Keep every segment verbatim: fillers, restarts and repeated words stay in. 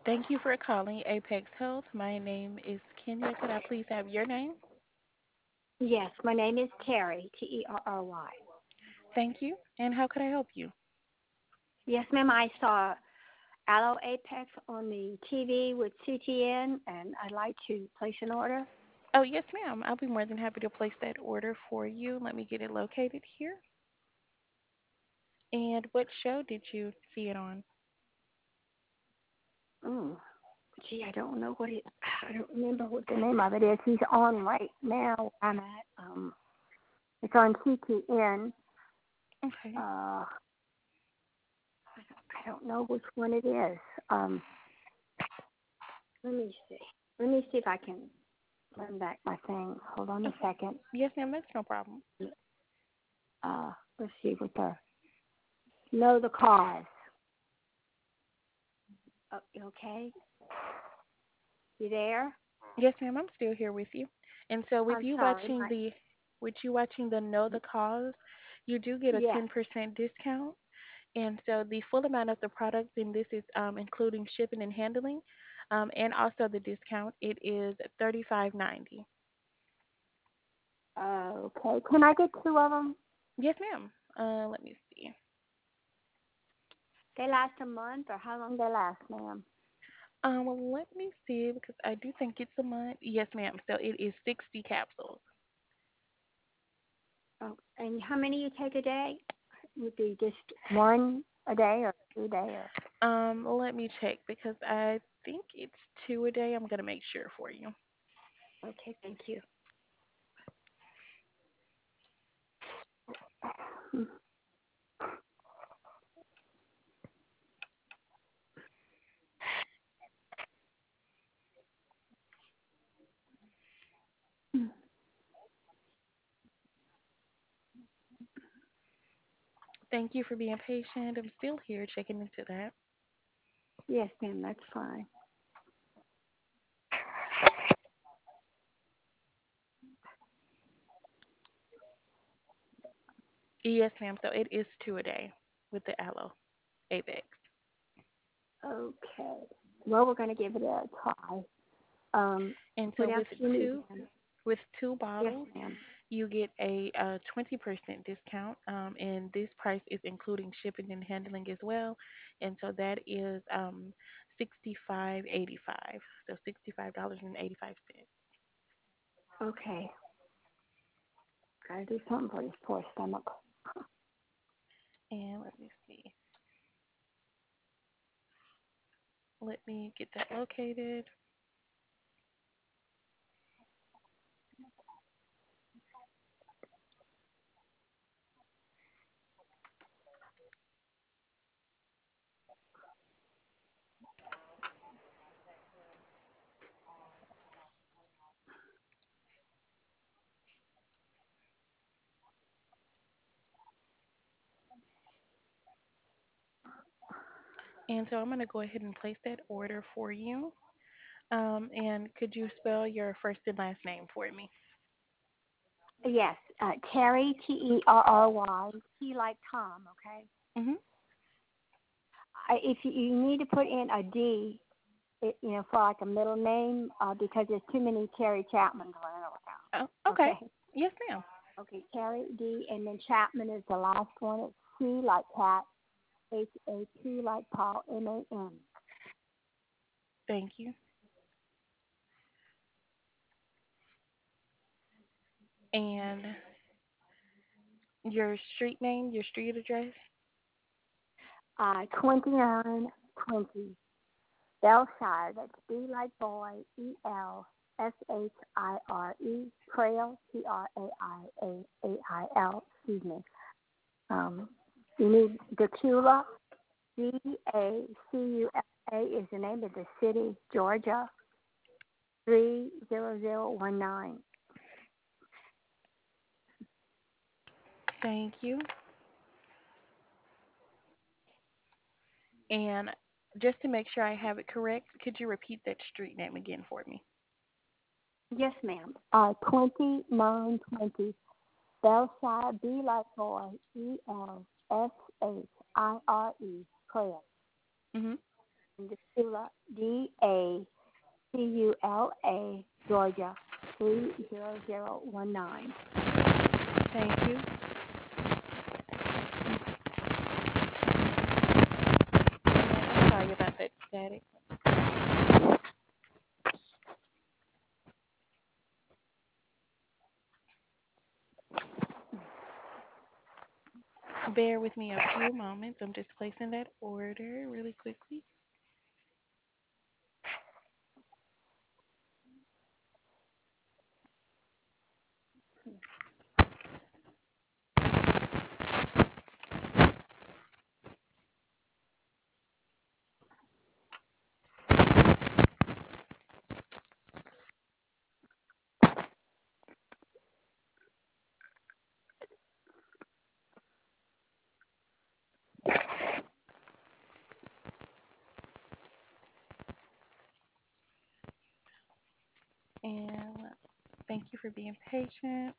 Thank you for calling Apex Health. My name is Kenya. Could I please have your name? Yes, my name is Terry, T E R R Y. Thank you. And how could I help you? Yes, ma'am, I saw Allo Apex on the T V with C T N, and I'd like to place an order. Oh, yes, ma'am. I'll be more than happy to place that order for you. Let me get it located here. And what show did you see it on? Mm. Gee, I don't know what it, I don't remember what the name of it is. He's on right now where I'm at. Um, it's on C T N. Okay. Uh, I don't know which one it is. Um, let me see. Let me see if I can run back my thing. Hold on a Okay. second. Yes, ma'am. That's no problem. Uh, let's see what the, know the cause. Oh, you okay? You there? Yes, ma'am. I'm still here with you. And so, with I'm you sorry. watching My the, with you watching the Know the Cause, you do get a yes. ten percent discount. And so the full amount of the product, and this is um, including shipping and handling, um, and also the discount, it is thirty-five ninety. Okay. Can I get two of them? Yes, ma'am. Uh, let me see. They last a month, or how long they last, ma'am? Um, well, let me see because I do think it's a month. Yes, ma'am. So it is sixty capsules. Oh, and how many you take a day? Would be just one a day or two a day or? Um, let me check because I think it's two a day. I'm gonna make sure for you. Okay, thank you. Thank you for being patient. I'm still here checking into that. Yes, ma'am, that's fine. Yes, ma'am. So it is two a day with the aloe Avex. Okay. Well, we're going to give it a try. Um, And so what else with do you need, two ma'am? with two Yes, bottles, ma'am. you get a, uh twenty percent discount, um, and this price is including shipping and handling as well. And so that is um, sixty-five eighty-five. So sixty-five dollars and eighty-five cents. Okay. Got to do something for this poor stomach. And let me see. Let me get that located. And so I'm going to go ahead and place that order for you. Um, and could you spell your first and last name for me? Yes, uh, Terry, T E R R Y, T like Tom, okay? Mhm. I, if you, you need to put in a D, it, you know, for like a middle name, uh, because there's too many Terry Chapmans running Oh, around. okay. Okay. Yes, ma'am. Okay, Terry D, and then Chapman is the last one. It's C like cat, H A P like Paul, M A N. Thank you. And your street name, your street address? Uh, twenty-nine twenty Belshire. That's B like boy, E L S H I R E, Trail, T R A I A A I L. Excuse me. Um, you need Dacula, D A C U L A is the name of the city, Georgia, three zero zero one nine. Thank you. And just to make sure I have it correct, could you repeat that street name again for me? Yes, ma'am. Uh, twenty-nine twenty Belshire, B like boy, E L S H I R E, Trail. Mhm. Dacula, D A C U L A, Georgia, three zero zero one nine. Thank you. And I'm sorry about that static. Bear with me a few moments. I'm just placing that order really quickly. And thank you for being patient.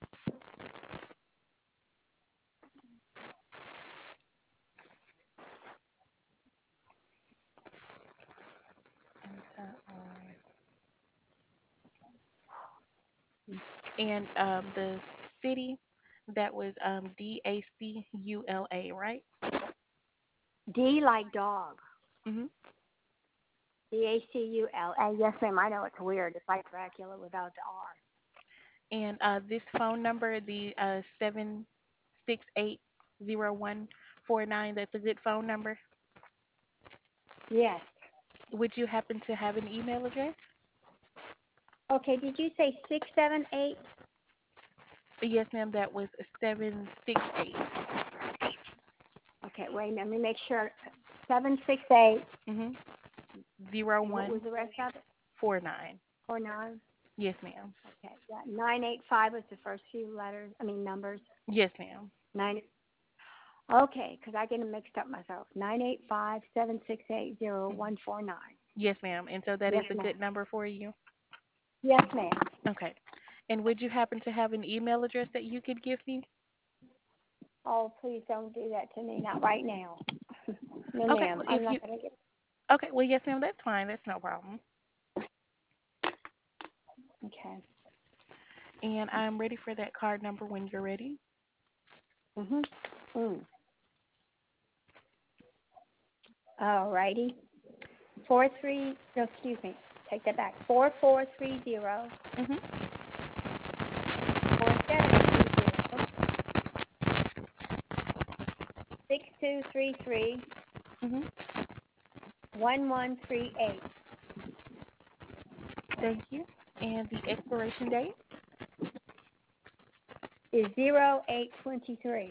And um, the city, that was um, D A C U L A, right? D like dog. Mm-hmm. D A C U L A. Yes, ma'am. I know it's weird. It's like Dracula without the R. And uh, this phone number, the uh, seven six eight zero one four nine, that's a good phone number. Yes. Would you happen to have an email address? Okay, did you say six seven eight? Yes, ma'am, that was seven six eight. Okay, wait a minute. Let me make sure. Seven six eight. Mm-hmm. Zero What was one the rest of it? four nine. Four nine. Yes, ma'am. Okay, yeah. Nine eight five was the first few letters. I mean numbers. Yes, ma'am. Nine. Okay, because I get them mixed up myself. Nine eight five seven six eight zero Mhm. one four nine. Yes, ma'am. And so that Yes, is a ma'am. good number for you. Yes, ma'am. Okay. And would you happen to have an email address that you could give me? Oh, please don't do that to me. Not right now. No, Okay. ma'am. Well, if I'm you not gonna get. okay, well, yes, ma'am. That's fine. That's no problem. Okay. And I'm ready for that card number when you're ready. Mhm. Mm. All righty. Four three. No, excuse me. Take that back. Four four three zero Mhm. four seven three zero six two three three Mhm. one one three eight Thank you. And the expiration date. is zero eight twenty three.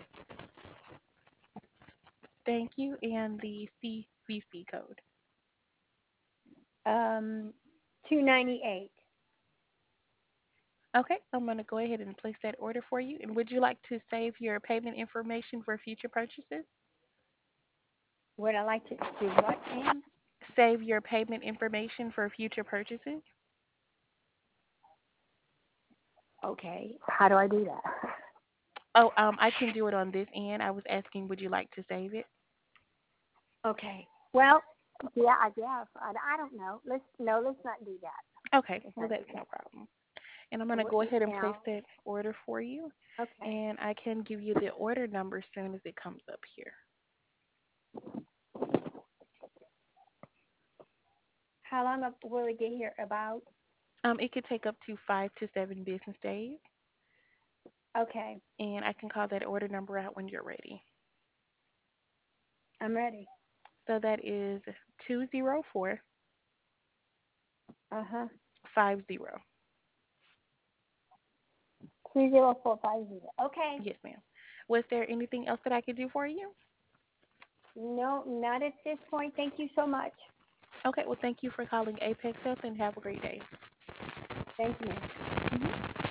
Thank you. And the C V C code. Um, two ninety eight. Okay. I'm going to go ahead and place that order for you. And would you like to save your payment information for future purchases? Would I like to do what, ma'am? Save your payment information for future purchases? Okay. How do I do that? Oh, um, I can do it on this end. I was asking, would you like to save it? Okay. Well, yeah, I guess. I, I don't know. Let's no. Let's not do that. Okay, Let's well, not do that's no that. problem. And I'm going to What go ahead and place now? that order for you. Okay. And I can give you the order number as soon as it comes up here. How long will it get here? About. Um, it could take up to five to seven business days. Okay. And I can call that order number out when you're ready. I'm ready. So that is two zero four Uh huh. five zero. Two zero four five zero. Okay. Yes, ma'am. Was there anything else that I could do for you? No, not at this point. Thank you so much. Okay, well, thank you for calling Apex Health and have a great day. Thank you, ma'am. Mhm.